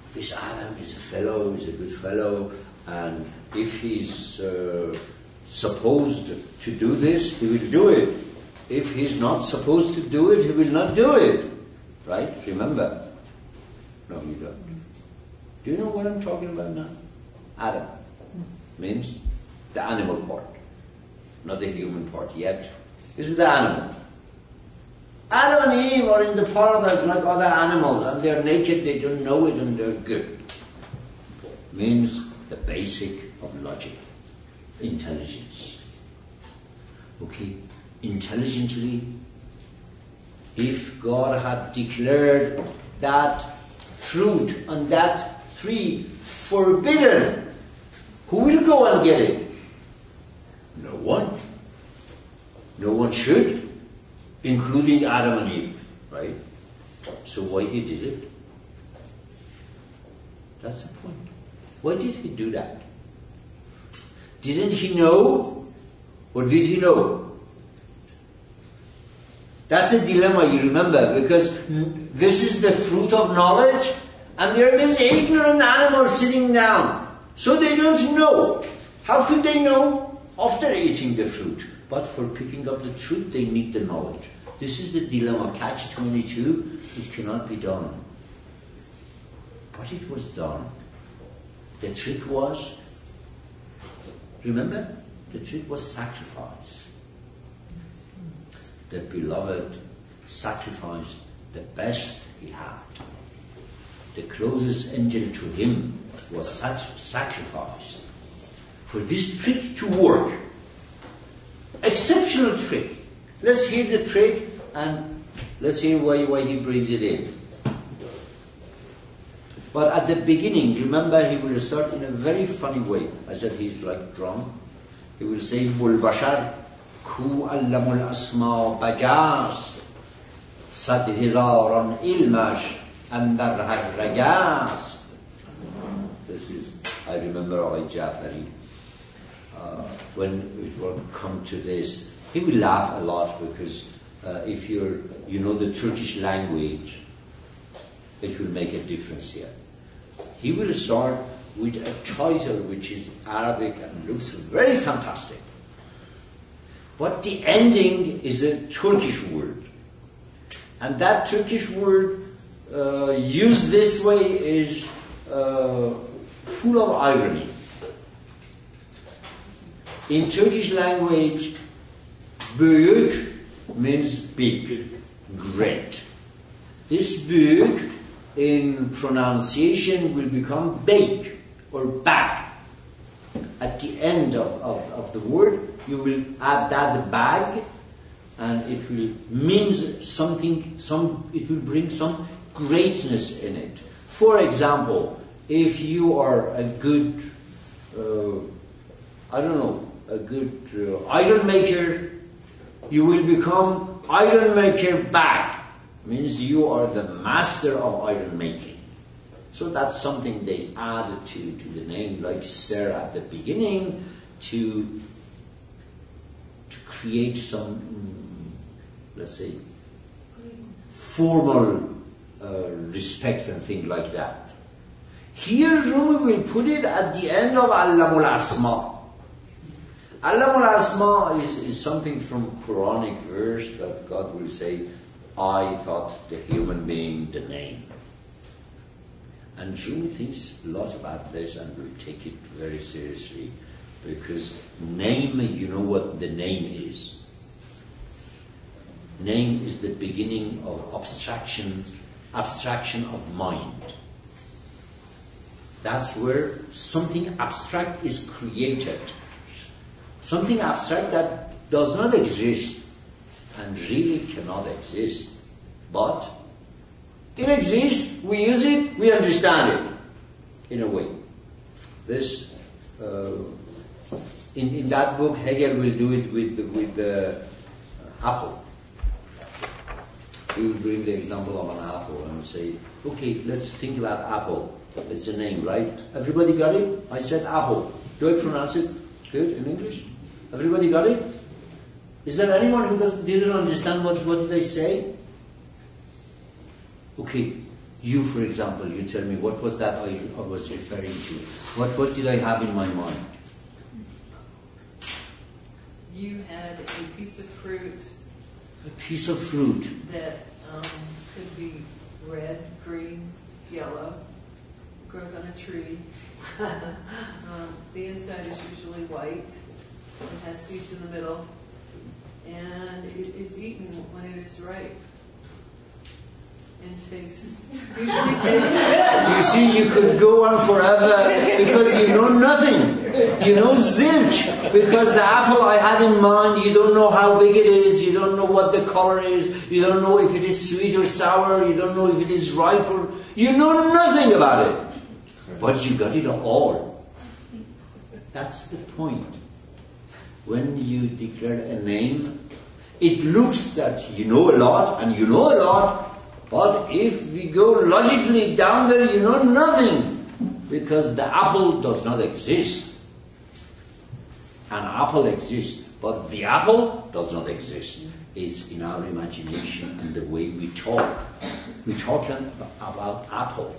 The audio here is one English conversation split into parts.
this Adam is a fellow, is a good fellow, and if he's supposed to do this, he will do it. If he's not supposed to do it, he will not do it. Right? Remember? No, you don't. Do you know what I'm talking about now? Adam means the animal part, not the human part yet. This is the animal. Adam and Eve are in the paradise like other animals, and they're naked, they don't know it, and they're good. Means the basic of logic, intelligence. Okay, intelligently, if God had declared that fruit on that tree forbidden, who will go and get it? No one. No one should, including Adam and Eve, right? So why he did it? That's the point. Why did he do that? Didn't he know? Or did he know? That's the dilemma, you remember, because this is the fruit of knowledge, and there are these ignorant animals sitting down. So they don't know. How could they know? After eating the fruit. But for picking up the truth, they need the knowledge. This is the dilemma, catch-22. It cannot be done. But it was done. The trick was, remember? The trick was sacrifice. The beloved sacrificed the best he had. The closest angel to him was sacrificed. For this trick to work, exceptional trick. Let's hear the trick and let's hear why he brings it in. But at the beginning, remember, he will start in a very funny way. I said he's like drunk. He will say, Bulbashar, ku allamul asma bajas, sad hizaran ilmash, andar har ragast. This is, I remember Ali Jafari. When it will come to this, he will laugh a lot because if you know the Turkish language, it will make a difference here. He will start with a title which is Arabic and looks very fantastic. But the ending is a Turkish word. And that Turkish word used this way is full of irony. In Turkish language, büyük means big, great. This büyük in pronunciation will become big or bag. At the end of the word, you will add that bag, and it will mean something, it will bring some greatness in it. For example, if you are a good, a good iron maker, you will become iron maker bag. Means you are the master of iron making. So that's something they added to the name, like Sir at the beginning, to create some, let's say, formal respect and things like that. Here Rumi will put it at the end of Allamul Asma. Allamul Asma is something from Quranic verse that God will say, I thought the human being the name. And Rumi thinks a lot about this and will take it very seriously, because name, you know what the name is. Name is the beginning of abstraction of mind. That's where something abstract is created. Something abstract that does not exist and really cannot exist. But it exists, we use it, we understand it in a way. This in that book Hegel will do it with the apple. He will bring the example of an apple and say, okay, let's think about apple. It's a name, right? Everybody got it? I said apple. Do I pronounce it good in English? Everybody got it? Is there anyone who didn't understand what did I say? Okay, You, for example, you tell me, what was that I was referring to? What did I have in my mind? You had a piece of fruit. A piece of fruit. That could be red, green, yellow. Grows on a tree. The inside is usually white. It has seeds in the middle. And it is eaten when it is ripe. And usually tastes good. You see, you could go on forever because you know nothing. You know zilch. Because the apple I had in mind, you don't know how big it is, you don't know what the color is, you don't know if it is sweet or sour, you don't know if it is ripe or... You know nothing about it. But you got it all. That's the point. When you declare a name, it looks that you know a lot, and you know a lot, but if we go logically down there, you know nothing. Because the apple does not exist. An apple exists, but the apple does not exist. It's in our imagination and the way we talk. We talk about apple.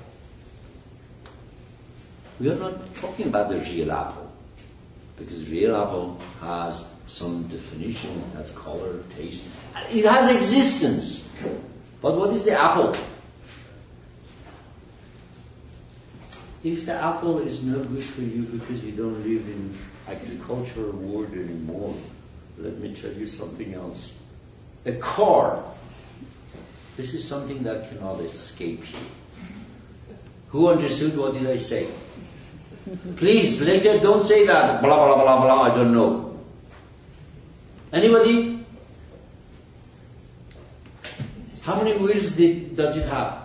We are not talking about the real apple. Because real apple has some definition, it has color, taste. It has existence. But what is the apple? If the apple is no good for you because you don't live in agricultural world anymore, let me tell you something else. A car. This is something that cannot escape you. Who understood what did I say? Please, later don't say that. Blah, blah, blah, blah, I don't know. Anybody? How many wheels does it have?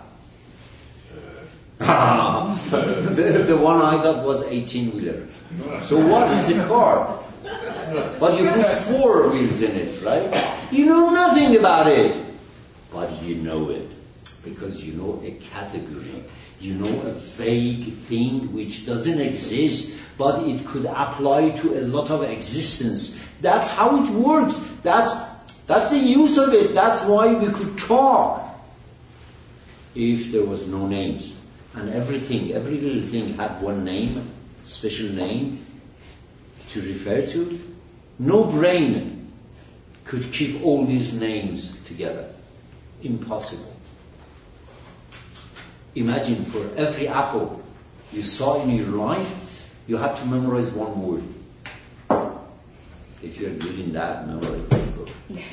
The one I got was 18-wheeler. So what is a car? But you put 4 wheels in it, right? You know nothing about it. But you know it. Because you know a category. You know a vague thing which doesn't exist, but it could apply to a lot of existence. That's how it works. That's the use of it. That's why we could talk. If there was no names. And everything, every little thing had one name, special name to refer to. No brain could keep all these names together. Impossible. Imagine for every apple you saw in your life, you had to memorize one word. If you're good in that, memorize this book.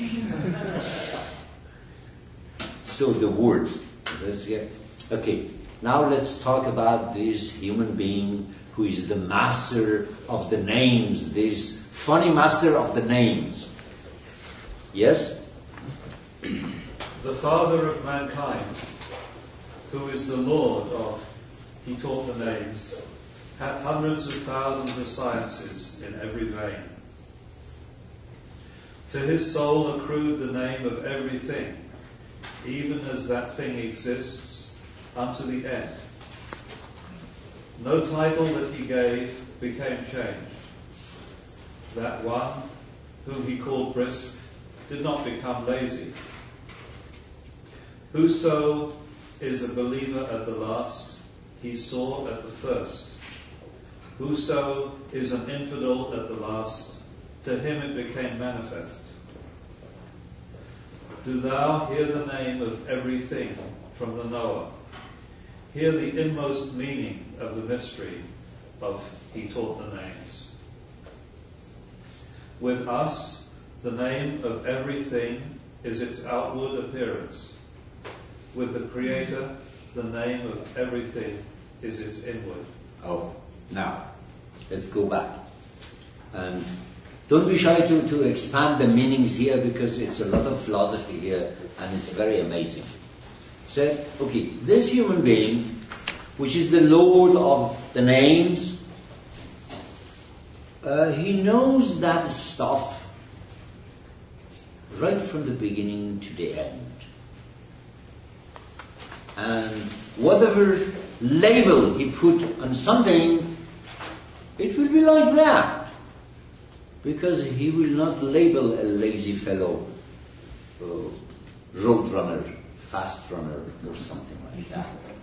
So the words. Okay, now let's talk about this human being who is the master of the names, this funny master of the names. Yes? The Father of mankind, who is the Lord of, he taught the names, hath hundreds of thousands of sciences in every vein. To his soul accrued the name of everything, even as that thing exists unto the end. No title that he gave became changed. That one whom he called brisk did not become lazy. Whoso is a believer at the last, he saw at the first. Whoso is an infidel at the last, to him it became manifest. Do thou hear the name of everything from the knower. Hear the inmost meaning of the mystery of he taught the names. With us, the name of everything is its outward appearance. With the Creator, the name of everything is its inward. Oh, now, let's go back. And don't be shy to expand the meanings here because it's a lot of philosophy here and it's very amazing. So, okay, this human being, which is the Lord of the names, he knows that stuff right from the beginning to the end. And whatever label he put on something, it will be like that. Because he will not label a lazy fellow, road runner, fast runner, or something like that.